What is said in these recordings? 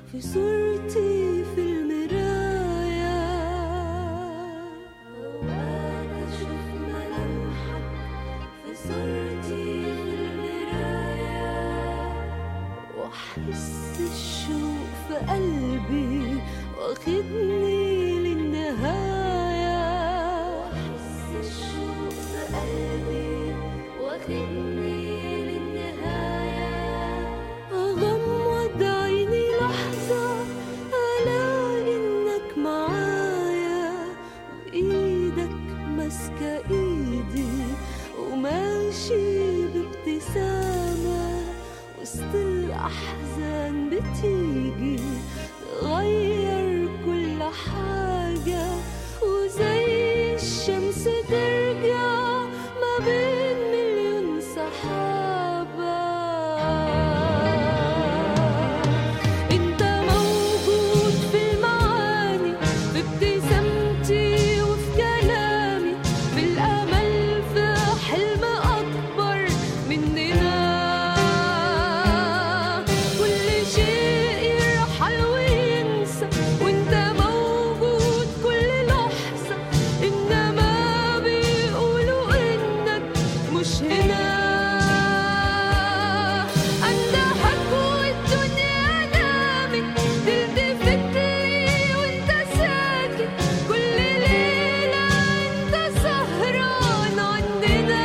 في صورتي في المراية. أوقات أشوف ملامحك في صورتي في المراية، وأحس الشوق في قلبي واخدني للنهاية. وأحس الشوق في قلبي واخدني للنهاية. أغمض عيني لحظة ألاقي إنك معايا، وإيدك ماسكة إيدي وماشي بابتسامة، وسط الأحزان بتيجي تغير كل حاجة، وزي الشمس ترجع ما بين مليون سحابة. انت موجود في المعاني، في ابتسامتي وفي كلامي، في الأمل في حلم أكبر مننا. كل شيء يرحل وينسى وانت موجود كل لحظة، إنما بيقولوا إنك مش هنا. أندهك والدنيا نامت، تلتفت لي وانت ساكت، كل ليلة انت سهران عننا.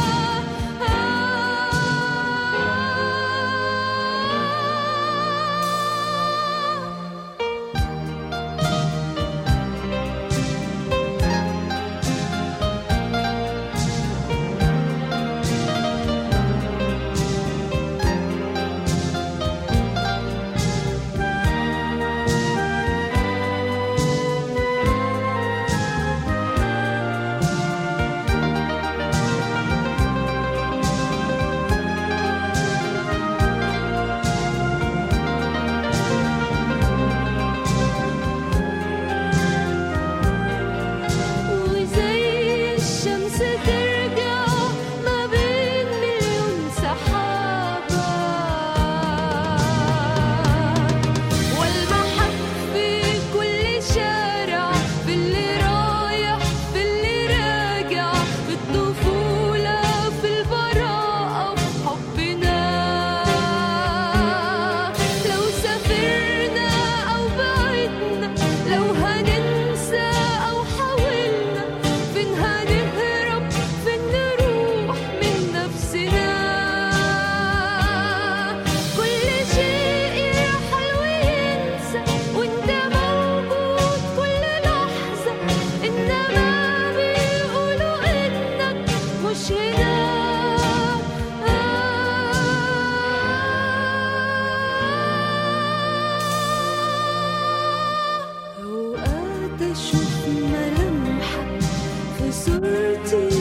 وزي الشمس ترجع ما بين مليون سحابة، والمحك في كل شارع، في اللي رايح في اللي راجع، في الطفولة في البراءة في حبنا. لو سافرنا أو بعدنا، لو هننسى أو حاولنا، فين هنهرب فين نروح من نفسنا. كل شيء يرحل وينسى وانت موجود كل لحظة، إنما بيقولوا إنك مش هنا. أوقات أشوف ملامحك في صورتي